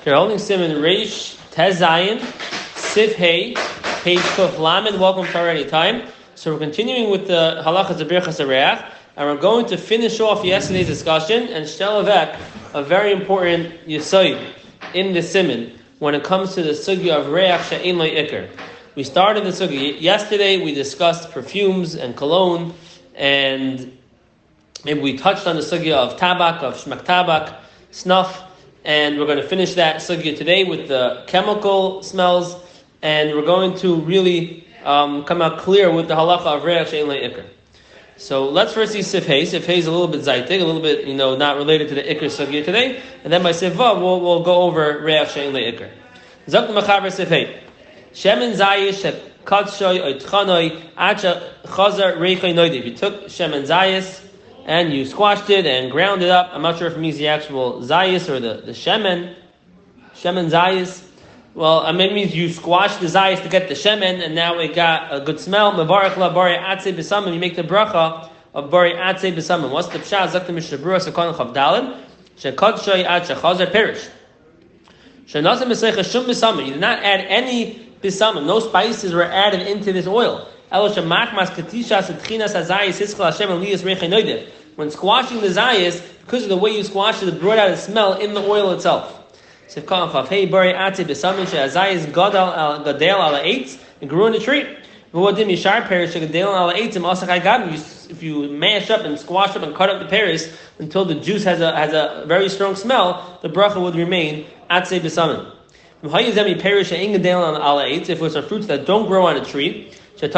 You're holding Siman Reish Tezayin Sif Hey page Kuf Lamed. Welcome to Already Time. So we're continuing with the Halachas of Birchas Hareach, and we're going to finish off yesterday's discussion and shtel a very important yesod in the Siman when it comes to the sugya of Reach She'ein Lo Iker. We started the sugya yesterday. We discussed perfumes and cologne, and maybe we touched on the sugya of tabak, of shmak tabak, snuff. And we're going to finish that sugya today with the chemical smells, and we're going to really come out clear with the halacha of reach she'ein lo ikr. So let's first see Sif Hey. Sif Hey is a little bit zaytig, a little bit, not related to the ikr sugya today. And then by Sif Vav, we'll go over reach she'ein lo ikr. Zok mechaber Sif Hey. Shemen zayish shekatshoy oitchanoi acha chazar reichoi noidiv. You took shemen zayis and you squashed it and ground it up. I'm not sure if it means the actual zayis or the shemen zayis. Well, it means you squashed the zayis to get the shemen, and now it got a good smell. Mevarach la bari atzei b'samim. You make the bracha of bari atzei b'samim. What's the pshat? Zakta mishabura sekon chavdalin shekadshay ad shechazar perish. Shenasem b'seicha shum b'samim. You did not add any b'samim. No spices were added into this oil. When squashing the zayis, because of the way you squashed it, it brought out a smell in the oil itself. It grew in the tree. If you mash up and squash up and cut up the pears until the juice has a very strong smell, the bracha would remain atzei b'samim. If it's a fruits that don't grow on a tree, and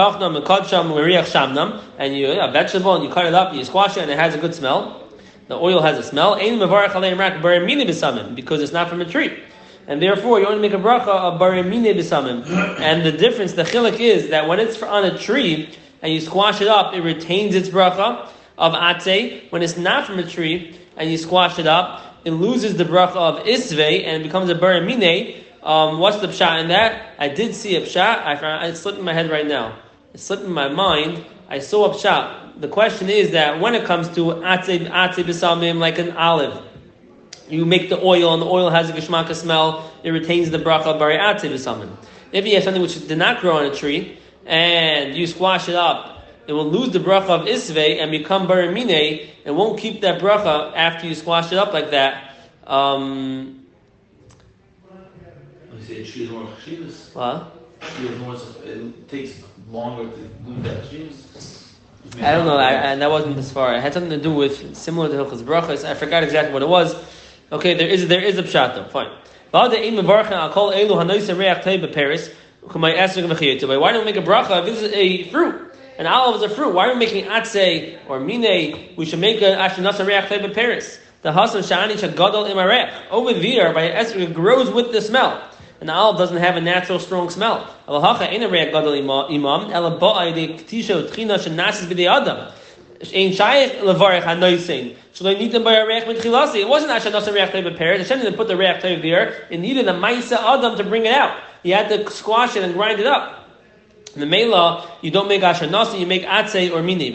you a vegetable and you cut it up and you squash it and it has a good smell, the oil has a smell, because it's not from a tree, and therefore you only make a bracha of barimine b'samim. And the difference, the chiluk, is that when it's on a tree and you squash it up, it retains its bracha of atzei. When it's not from a tree and you squash it up, it loses the bracha of isvei and it becomes a barimine. What's the pshat in that? I did see a pshat. It slipped in my head right now. It slipped in my mind. I saw a pshat. The question is that when it comes to atzei b'samim, like an olive, you make the oil and the oil has a geshmaka smell, it retains the bracha bari atzei b'samim. If you have something which did not grow on a tree and you squash it up, it will lose the bracha of isvei and become bari minei. It won't keep that bracha after you squash it up like that. What? It takes longer to do that. I don't know. And that wasn't this far. It had something to do with similar to Hilchos Brachos. I forgot exactly what it was. Okay, there is a pshat though. Fine. Why don't we make a bracha if this is a fruit? An olive is a fruit. Why are we making atzei or mine? We should make a ashenasa reach tei beperis. The hasan shani shagadol imarech. Over there, by esrog, it grows with the smell. And the olive doesn't have a natural strong smell. It wasn't Asher Nasa Reach Tov Peres. Hashem didn't put the Reach Tov there. It needed a Maisa Adam to bring it out. You had to squash it and grind it up. In the Mela, you don't make Asher Nasa, you make Atzei or Mini.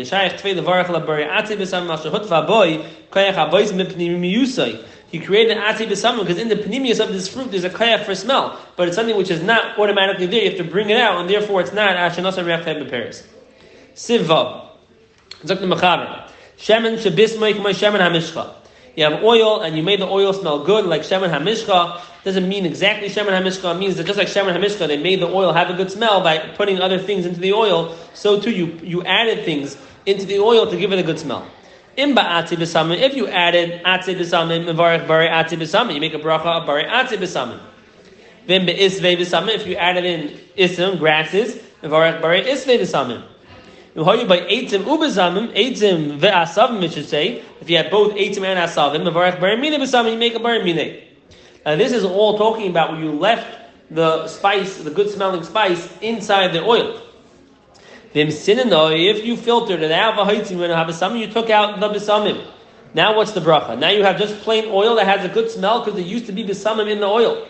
He created an atzei b'samim because in the panemius of this fruit there's a kayach for smell, but it's something which is not automatically there. You have to bring it out, and therefore it's not ashenasa reach tov beperes. Siv vav. Zok the mechaber. Shemen shebismay k'may shemen hamishcha. You have oil, and you made the oil smell good, like shemen hamishcha. Doesn't mean exactly shemen hamishcha. It means that just like shemen hamishcha, they made the oil have a good smell by putting other things into the oil. So too, you added things into the oil to give it a good smell. If you added atzei b'samim, mevarech bari atzei b'samim, you make a bracha of bari atzei b'samim. Then be'isvei b'samim, if you added in isim, grasses, mevarech bari isvei b'samim. By eitzim u'b'samim, eitzim ve'asavim, it should say. If you had both eitzim and asavim, mevarech bari minei b'samim, you make a bari minei. This is all talking about when you left the spice, the good smelling spice, inside the oil. If you filtered it out, you took out the besamim. Now what's the bracha? Now you have just plain oil that has a good smell because there used to be besamim in the oil.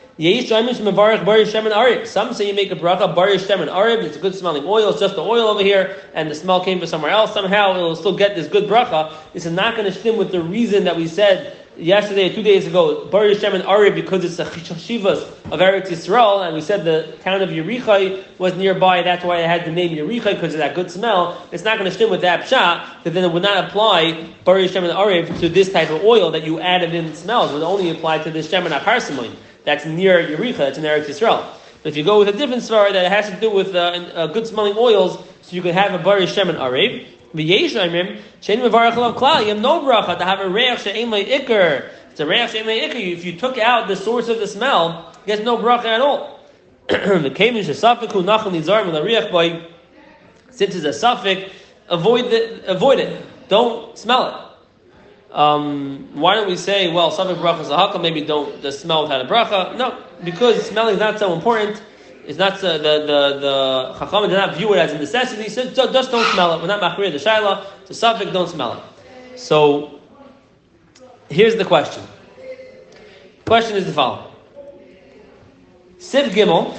Some say you make a bracha bari shemen arib. It's a good smelling oil. It's just the oil over here, and the smell came from somewhere else. Somehow it will still get this good bracha. This is not going to stem with the reason that we said yesterday or 2 days ago, Bari Shem and Ari, because it's a Shivas of Eretz Yisrael, and we said the town of Yerichai was nearby, that's why I had the name Yerichai, because of that good smell. It's not going to stem with that pshat, that then it would not apply Bari Shem and Ari to this type of oil that you added in smells. It would only apply to this Shem and Aparsimon. That's near Yerichai, that's in Eretz Yisrael. But if you go with a different svar that has to do with good smelling oils, so you can have a Bari Shem and Ari. You have no bracha to have a reach she'ein lo ikar. It's a reach she'ein lo ikar. If you took out the source of the smell, you get no bracha at all. Since it's a suffix, avoid it. Don't smell it. Why don't we say, well, suffix bracha is a hakal, maybe don't just smell without a bracha? No, because smelling is not so important. It's not the Chachamim did not view it as a necessity. So just don't smell it. We're not machmir the shaila. It's a suffix. Don't smell it. So here's the question. The question is the following: Siv Gimel.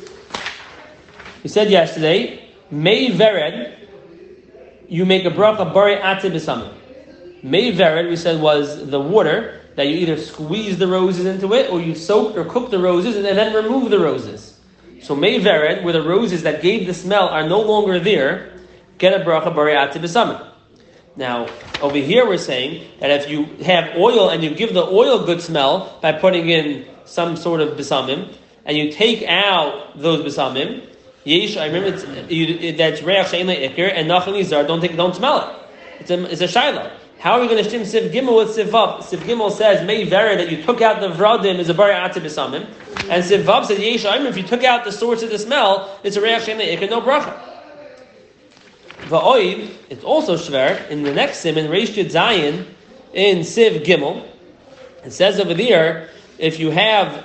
We said yesterday, Mei Vered. You make a bracha bari ate b'samim. Mei Vered, we said, was the water that you either squeeze the roses into it, or you soak or cook the roses and then remove the roses. So Mei Vered, where the roses that gave the smell are no longer there, get a bracha bari ate b'samim. Now, over here we're saying that if you have oil and you give the oil good smell by putting in some sort of b'samim, and you take out those b'samim, yesh, I remember that's reach she'ein lo ikar, and nachal nizar, don't smell it. It's a shaila. How are we going to shtim Siv Gimel with Siv Vav? Siv Gimel says, Mei Vered, that you took out the vradim is a bari ate b'samim. And Siv Vav says, Yesh Aimer, if you took out the source of the smell, it's a reach she'ein lo ikar, no bracha. Va'oiv, it's also shver, in the next sim, in Reish Yud Zayin, in Siv Gimel, it says over there, if you have,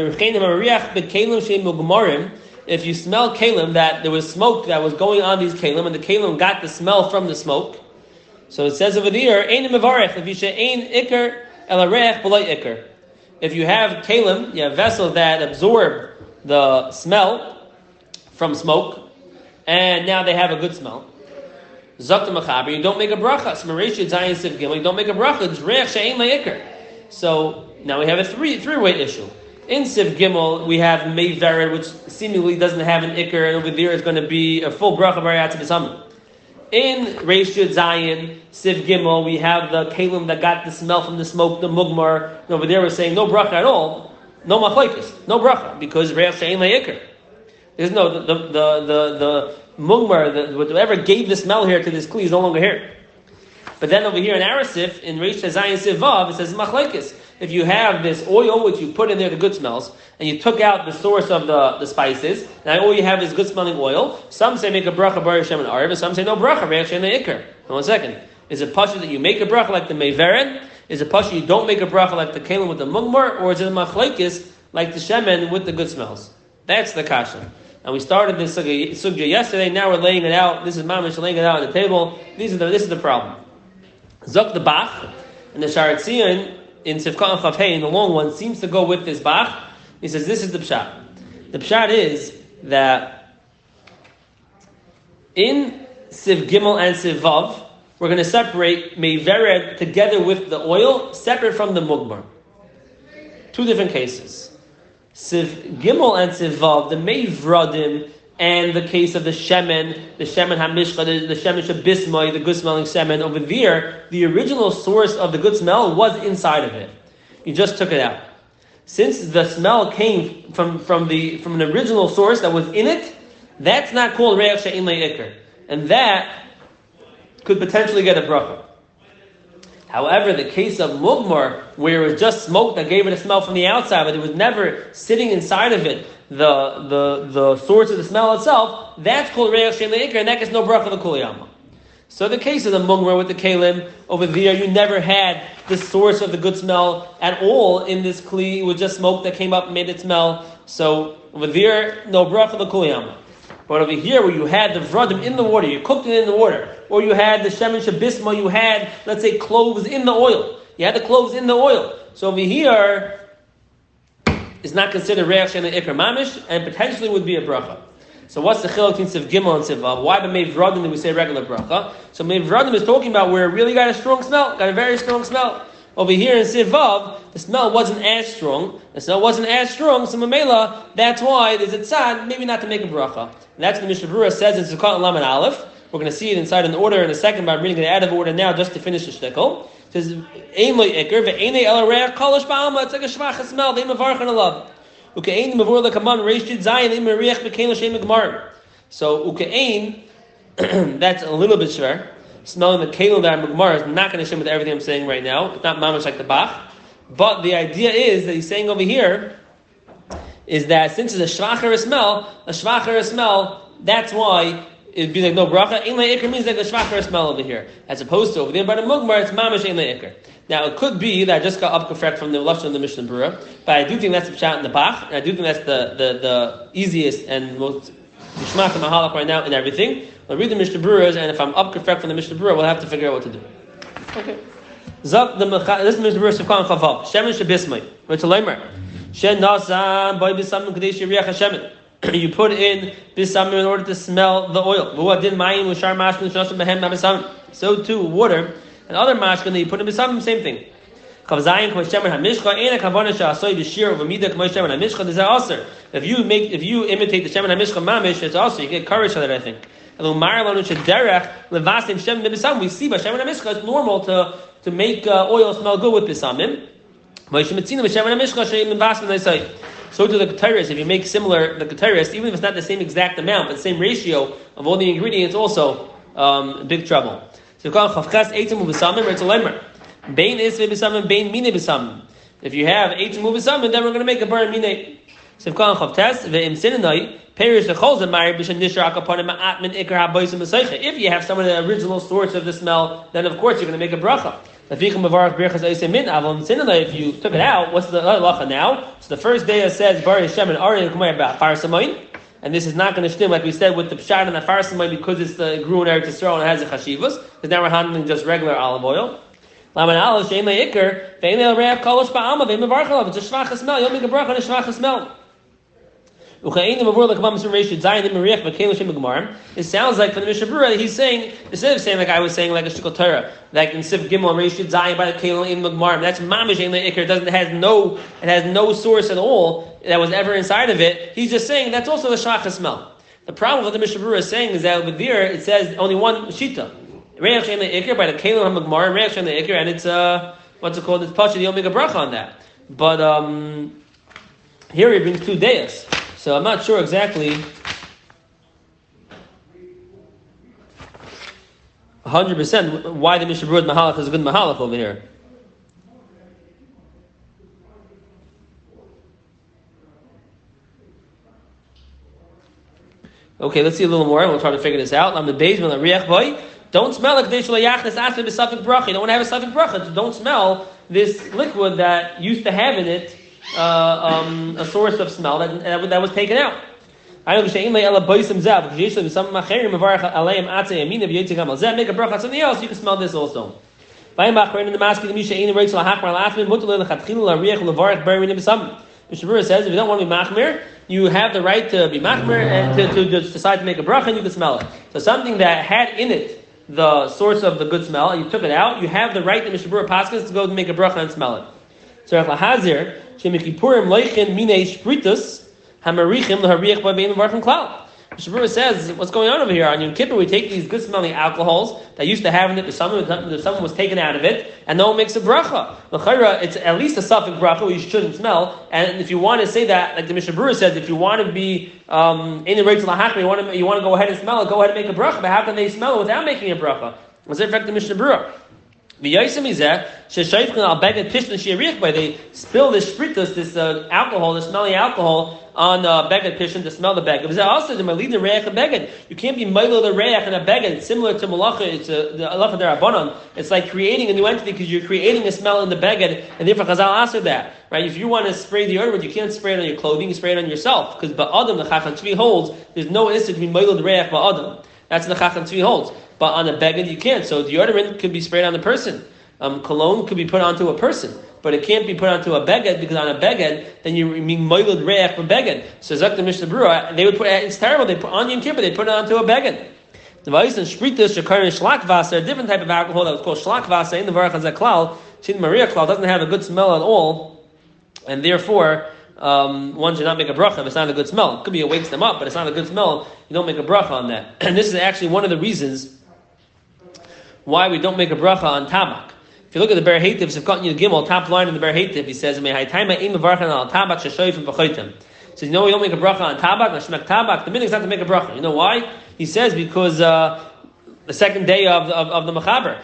if you smell kalim, that there was smoke that was going on these kalim, and the kalim got the smell from the smoke, so it says over there, Ein mevarech, if you say Ein ikar, el reich b'lo ikar. If you have kalim, you have vessels that absorb the smell from smoke, and now they have a good smell. Zakta machaber, you don't make a bracha. So Reish Yud Zayin Siv Gimel, you don't make a bracha. It's reich she'ein lo ikar. So now we have a three-way issue. In Siv Gimel, we have Mei Vered, which seemingly doesn't have an ikar, and over there is going to be a full bracha bari ate b'samim. In Reish Yud Zayin, Siv Gimel, we have the kalim that got the smell from the smoke, the mugmar. And over there we're saying no bracha at all, no machlokes, no bracha, because reich she'ein lo ikar. There's no, the mugmar, whatever gave the smell here to this kli is no longer here. But then over here in Arasif, in Reish Yud Zayin Siv Vav, it says machlokes. If you have this oil, which you put in there, the good smells, and you took out the source of the spices, now all you have is good smelling oil. Some say make a bracha bari Shem and Ari, but some say no bracha, reich she'ein lo ikar. Now 1 second. Is it pasha that you make a bracha like the Mei Vered? Is it pasha you don't make a bracha like the kalim with the mugmar? Or is it a machlekes like the shemen with the good smells? That's the kasha. And we started this sugya yesterday, now we're laying it out. This is mamish laying it out on the table. This is the problem. Zok the Bach, and the Sharet Zion, in Sivkot Chav Hey, in the long one, seems to go with this Bach. He says this is the pshat. The pshat is that in Siv Gimel and Siv Vav, we're going to separate Mei Vered together with the oil, separate from the mugmar. Two different cases. Siv Gimel and Siv Vav, the Mei Vradim, and the case of the shemen hamishcha, the shemen shabismai, the good smelling shemen over there, the original source of the good smell was inside of it. You just took it out. Since the smell came from an original source that was in it, that's not called reich she'ein lo ikar, and that could potentially get a bracha. However, the case of mugmar, where it was just smoke that gave it a smell from the outside, but it was never sitting inside of it, the source of the smell itself, that's called reich she'ein lo ikar, and that gets no bracha l'kuliyama. So the case of the mugmar with the kalim, over there you never had the source of the good smell at all in this kli, it was just smoke that came up and made it smell. So over there, no bracha l'kuliyama. But over here, where you had the vradim in the water, you cooked it in the water, or you had the shemen shabisma, you had, let's say, cloves in the oil. You had the cloves in the oil. So over here, is not considered reich she'ein lo ikar mamish, and potentially would be a bracha. So what's the chiluk between Siv Gimel and Siv Vav? Why by Mei Vradim do we say regular bracha? So Mei Vradim is talking about where it really got a strong smell, got a very strong smell. Over here in Sivav, the smell wasn't as strong. The smell wasn't as strong, so Mamela, that's why there's a tzad, maybe not to make a bracha. And that's what the Mishnah Berurah says in Sukkot and Lamed Aleph. We're going to see it inside an order in a second, but I'm reading it out of order now just to finish the shtickle. It says, Ein lo ikr, ve'enei el reach kolish ba'alma, it's like a shvach smell, they mavarchan alav. Uke'ein mavur lekamon reishit zayin, they mariach bekein l'shem gemar. So, uke'ein, that's a little bit shver. Smelling the kelim that Gemara is not going to shim with everything I'm saying right now. It's not mamash like the Bach. But the idea is that he's saying over here is that since it's a shvacher smell, that's why it'd be like no bracha. Ein le'ikr means like a shvacher smell over here. As opposed to over there by the Mugmar, it's mamash ein le'ikr. Now it could be that I just got up correct from the lashon of the Mishnah Berurah, but I do think that's the pshat in the Bach, and I do think that's the easiest and most Yishmak and Mahalach right now in everything. I'll read the Mishnah Berurahs, and if I'm up correct from the Mishnah Berurah, we'll have to figure out what to do. Okay. This is Mishnah Berurah Sivkan Chavav. Shemen shebismai. What's a leimer? Shen nasan by bisamim kadesh yiriach hashemen. You put in bisamim in order to smell the oil. V'hu adin mayim u'shar mashkin shnasim behem ma'bisamim. So too water and other mashkin that you put in bisamim, same thing. Kavzayin k'may shemen hamishcha ena kavana sha'asoi b'shir v'mida k'may shemen hamishcha. This is also if you imitate the shemen hamishcha mamish, it's also you get courage for that, I think. We see by Shemen HaMishcha it's normal to make oil smell good with bisamim. So to the Keteris, if you make similar the Keteris, even if it's not the same exact amount, but the same ratio of all the ingredients, also big trouble. So if you have 18 bisamim, then we're going to make a bar minay. So if you have some of the original source of the smell, then of course you're going to make a bracha. If you took it out, what's the halacha now? So the first day it says Bar Hashem and Ari about Farsamoin, and this is not going to stem like we said with the pshat and the Farsamoin because it's the grew in Eretz Yisrael and it has a chashivas. Because now we're handling just regular olive oil. Laman Aleph Shein Le'ikr Ve'enei Re'av Kolosh Ba'alma Ve'im Mevarchalav. It's a shvach smell. You'll make a bracha on a shvach smell. It sounds like from the Mishnah Berurah he's saying, instead of saying like I was saying like a shikol Torah, like in Sif Gimel Reishit Zayin by the Kelim in Magmarim, that's mamish ein le'ikr. It has no source at all that was ever inside of it. He's just saying that's also the shachar smell. The problem with the Mishnah Berurah is saying is that over there it says only one shita, Reach ein le'ikr by the Kelim Magmarim, Reach ein le'ikr, and it's what's it called? It's Pasha the Omega Bracha on that. But here he brings 2 days. So I'm not sure exactly 100% why the Mishnah Berurah Mahalach is a good Mahalach over here. Okay, let's see a little more. We'll try to figure this out. I'm the basement of Riach Boy. Don't smell like this Yachnas after the Safik Bracha. You don't want to have a Safik Bracha. So don't smell this liquid that used to have in it a source of smell that was taken out. I know make a bracha on something else, you can smell this also. Mishnah Berurah says if you don't want to be machmir, you have the right to be machmir and to decide to make a bracha and you can smell it. So something that had in it the source of the good smell, and you took it out, you have the right, the Mishnah Berurah paskins, to go and make a bracha and smell it. So Lahazir, Shemikipurim Leichen Mine Spritus, Hamarichim Lahariach Babein Varchim Klal. Mishnah Berurah says, what's going on over here? On Yom Kippur, we take these good smelling alcohols that used to have in it, someone was taken out of it, and no one makes a bracha. L'chayra, it's at least a suffix bracha where you shouldn't smell. And if you want to say that, like the Mishnah Berurah says, if you want to be in the Rachel Lahachma, you want to go ahead and smell it, go ahead and make a bracha. But how can they smell it without making a bracha? What's the effect of the Mishnah Berurah? They spill this spritus, this alcohol, this smelly alcohol, on beged pishin to smell the beged. You can't be milo the reach in a beged. It's similar to malacha. It's the alacha derabanan. It's like creating a new entity because you're creating a smell in the beged, and therefore Chazal answered that. Right? If you want to spray the deodorant, you can't spray it on your clothing. You spray it on yourself because ba'adam the Chacham Tzvi holds there's no instant to be milo the reach ba'adam. That's the Chacham Tzvi holds. But on a beged you can't. So deodorant could be sprayed on the person. Cologne could be put onto a person, but it can't be put onto a beged because on a beged, then you mean moiled reach for beged. So Zak the Mishnah Berurah, they would put it's terrible. They put on Yom Kippur, they put it onto a beged. The Vayis and Spritus, Shekar and Shlakvasa, a different type of alcohol that was called Shlakvasa in the Varach Hazaklal. Shin Maria Klal doesn't have a good smell at all, and therefore one should not make a bracha if it's not a good smell. It could be it wakes them up, but it's not a good smell. You don't make a bracha on that. And this is actually one of the reasons why we don't make a bracha on tabak. If you look at the Ber Heitiv, Sivkot Yud Gimel, top line in the Ber Heitiv, he says, so we don't make a bracha on tabak, nashmek tabak. The minhag is not to make a bracha. You know why? He says because the second day of the mechaber,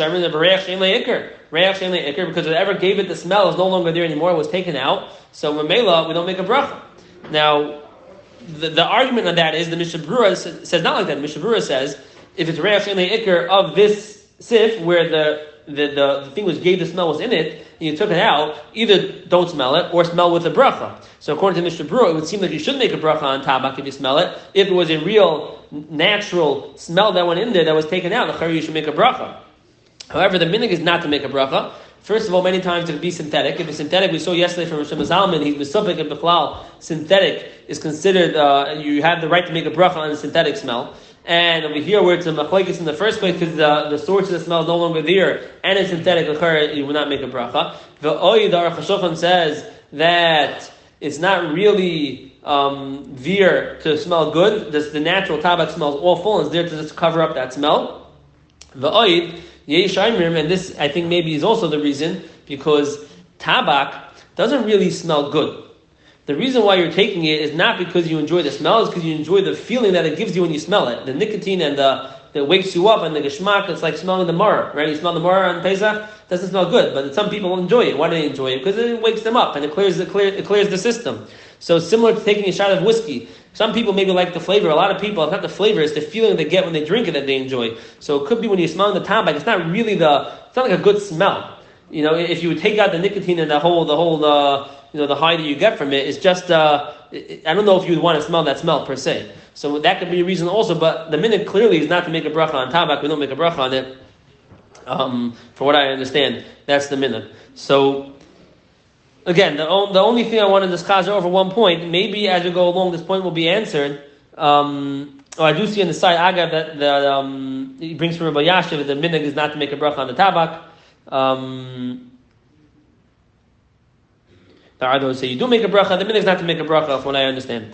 because whatever gave it the smell is no longer there anymore. It was taken out. So Mamela, we don't make a bracha. Now, the argument on that is the Mishnah Berurah says not like that. The Mishnah Berurah says if it's reach shein leikir of this sif where the thing which gave the smell was in it, and you took it out, either don't smell it or smell with a bracha. So according to Mishnah Berurah, it would seem like you should make a bracha on tabak if you smell it. If it was a real, natural smell that went in there that was taken out, you should make a bracha. However, the minhag is not to make a bracha. First of all, many times it could be synthetic. If it's synthetic, we saw yesterday from Rosh Zalman, he's Mesupik and Bechlal, synthetic is considered, you have the right to make a bracha on a synthetic smell. And over here, where it's a machlekes in the first place, because the source of the smell is no longer there, and it's synthetic, you will not make a bracha. The Oid Aruch HaShulchan says that it's not really there to smell good. The natural tabak smells awful, and it's there to just cover up that smell. The Oid, and this I think maybe is also the reason, because tabak doesn't really smell good. The reason why you're taking it is not because you enjoy the smell, it's because you enjoy the feeling that it gives you when you smell it. The nicotine and that wakes you up, and the geschmack, it's like smelling the maror, right? You smell the maror on Pesach, doesn't smell good, but some people enjoy it. Why do they enjoy it? Because it wakes them up and it clears the system. So similar to taking a shot of whiskey. Some people maybe like the flavor. A lot of people, it's not the flavor, it's the feeling they get when they drink it that they enjoy. So it could be when you're smelling the tabak, it's not like a good smell. You know, if you would take out the nicotine and the whole the high that you get from it is just, I don't know if you would want to smell that smell per se. So that could be a reason also, but the minhag clearly is not to make a bracha on tabak. We don't make a bracha on it. For what I understand, that's the minhag. So, again, the only thing I want to discuss over one point, maybe as we go along, this point will be answered. I do see on the side, Agav, that he brings from Rabbi Yashiv that the minhag is not to make a bracha on the tabak. There are those who say you do make a bracha. The minhag is not to make a bracha, from what I understand.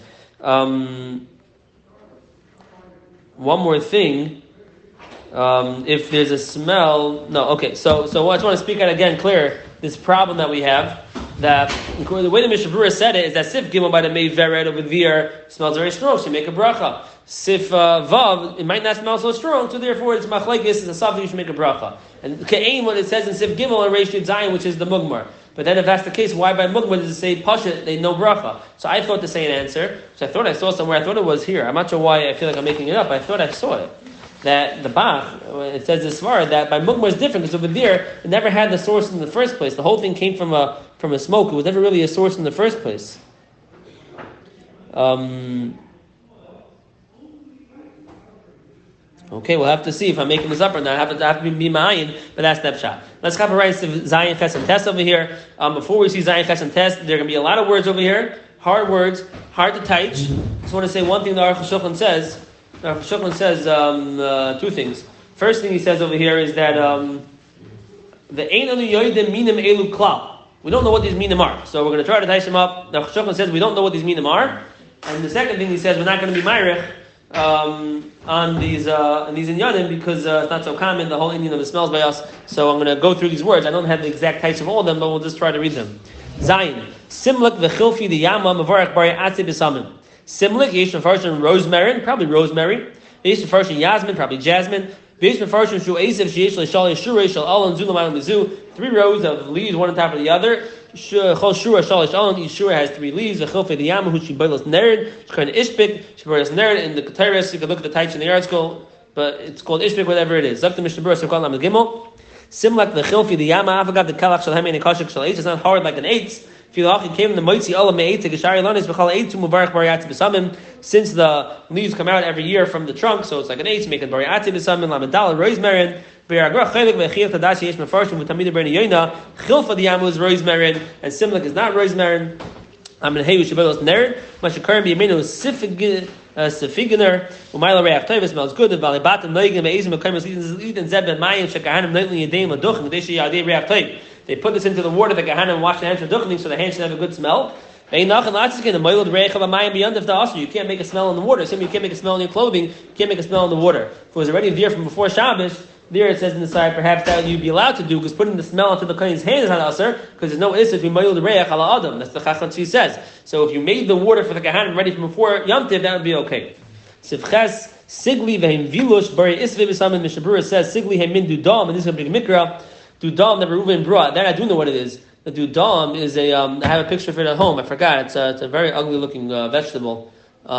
One more thing. If there's a smell, no. Okay, so I just want to speak out again, clear this problem that we have. That the way the Mishnah Berurah said it is that Sif Gimel by the Mei Vered over there smells very strong, so you make a bracha. Sif Vav, it might not smell so strong, so therefore it's machlekes, it's a sav, you should make a bracha. And Ke'im, what it says in Sif Gimel and Reish Yud Zayin, which is the Mugmar. But then if that's the case, why by Mugmar does it say Pasha, they know bracha? So I thought to say an answer, so I thought I saw somewhere, I thought it was here. I'm not sure why I feel like I'm making it up, I thought I saw it. That the Bach, it says this far, that by Mugmar is different, because over there, it never had the source in the first place. The whole thing came from a smoke. It was never really a source in the first place. Okay, we'll have to see if I'm making this up or not. I have to be ma'ayin, but that's snapshot. Let's come right to Zayin Ches and Test over here. Before we see Zayin Ches and Test, there are going to be a lot of words over here. Hard words, hard to teach. Just want to say one thing the Aruch HaShulchan says. The Aruch HaShulchan says two things. First thing he says over here is that the Ein Anu Yoidim Minim Elu Klal. We don't know what these minim are. So we're going to try to teach them up. The Aruch HaShulchan says we don't know what these minim are. And the second thing he says, we're not going to be ma'arich on these inyanim because it's not so common, the whole Indian of the smells by us. So I'm going to go through these words. I don't have the exact types of all of them, but we'll just try to read them. Zayin. Simlik v'chilfi the yama mavarach bari atzi b'samim. Simlik, yesh mefarshim rosemary, probably rosemary. Yesh mefarshim yasmin, probably jasmine. Yesh mefarshim shu esav sheyesh l'shal yeshurei shal alon zulam mizu. 3 rows of leaves, one on top of the other. Chol shura shalish alon. Each shura has 3 leaves. V'chilfi the yama hu shibaylos nerd. Shkain ishpik. Shibaylos nerd. In the Keteris, you can look at the types in the article, but it's called ishpik, whatever it is. Zok the Mishnah Berurah, so called Lamed Gimel. Simlak the chilfi the yama avagav the kalach shal hemen kashik shal eitz. It's not hard like an eitz. Came the moitzi olam me'etz geshari lonis b'chal eitz mubarak bariati b'samim. Since the leaves come out every year from the trunk, so it's like an eitz making bariati b'samim. Lamedal rosemary. Be'agrach chelik ve'chiyat tadashi yesh mefarshim v'tamid b'rei yoyna. Chilfa the yamu is rosemary, and simlak is not rosemary. Hey, Shabelos Nerd, Mashakarim Yamino Sifiganer, Umayla Reach Taiva smells good, the Valibatim Legim, Azim, Kamas Eden Zeb, and Mayim, Shakahanam, Nightly, Yadim, Aduch, and Deshi Yadi Reach Taiv. they put this into the water, the Gehenna, and wash the hands for duchening, so the hands should have a good smell. You can't make a smell in the water. Assuming you can't make a smell in your clothing, you can't make a smell in the water. If it was already there from before Shabbos, there it says in the side, perhaps that you'd be allowed to do, because putting the smell into the kohen's hand is not aser, because there's no issa if you mayil the reich ala adam. That's the Chacham Tzvi says. So if you made the water for the Gehenna ready from before Yom Tiv, that would be okay. Sivches sigli v'hem vilush bari isve b'samin. Mishabura says sigli hem min dudam, and this is a big mikra. Dudam that Reuven brought. That I do know what it is. The dudam is a. I have a picture of it at home. I forgot. It's a very ugly looking vegetable.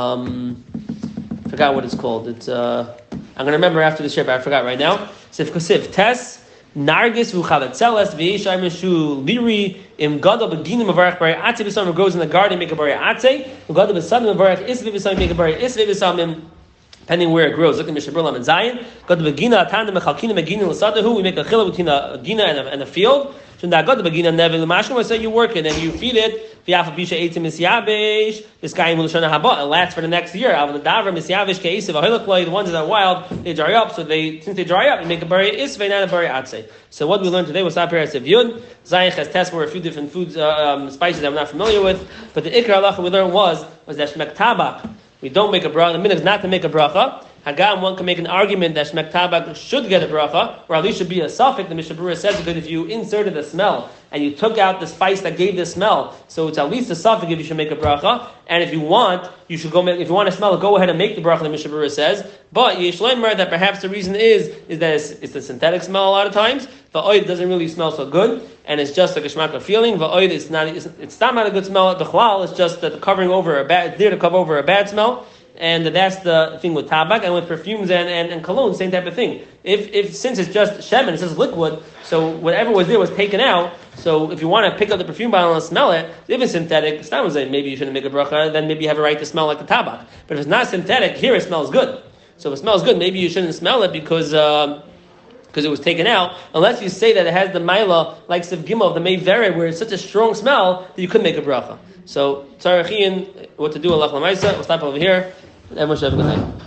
Forgot what it's called. It's. I'm going to remember after the ship. I forgot right now. Sif kosif tes nargis v'chavatzeles v'yishai mishu liri im gadol beginim avarach bari atze b'samim grows in the garden make a bari atze gadol b'samim avarach isve b'samim make a bari isve b'samim. Depending where it grows, look at Mishabur and Zion. Got the begina, tandem, chalkina, begina, l'sadahu. We make a chila between a gina and a field. So now got the begina never l'mashkum. So you work it and you feed it. V'yafa bisha eitim misyavish. This guy will shana haba. It lasts for the next year. Av l'davra misyavish keisiv ahilaklay. The ones that are wild, they dry up. So since they dry up, you make a bari isvei, not a bari atze. So what we learned today was Sapir Sev Yud. Zion has tests were a few different foods, spices that I'm not familiar with. But the ikra halacha we learned was that shmek tabak. We don't make a bracha. The minhag is not to make a bracha. Hagam, one can make an argument that shmek tabak should get a bracha, or at least should be a suffix. The Mishnah Berurah says because if you inserted the smell and you took out the spice that gave the smell, so it's at least a suffix if you should make a bracha. And if you want, you should go make. If you want to smell it, go ahead and make the bracha. The Mishnah Berurah says, but Yesh Lemer that perhaps the reason is that it's the synthetic smell a lot of times. The oil doesn't really smell so good, and it's just like a shmaka feeling. The oil it's not a good smell. The chlal is just that covering over a bad. It's there to cover over a bad smell. And that's the thing with tabak and with perfumes and cologne, same type of thing. If since it's just shemen, it says liquid, so whatever was there was taken out. So if you want to pick up the perfume bottle and smell it, if it's synthetic, Stam was saying maybe you shouldn't make a bracha, then maybe you have a right to smell like the tabak. But if it's not synthetic, here it smells good. So if it smells good, maybe you shouldn't smell it because it was taken out, unless you say that it has the maila like Siv Gimel, the Meivere, where it's such a strong smell that you could make a bracha. So, Tzarachian, what to do, Allah Lamaisa, we'll stop over here. Everyone should have a good night.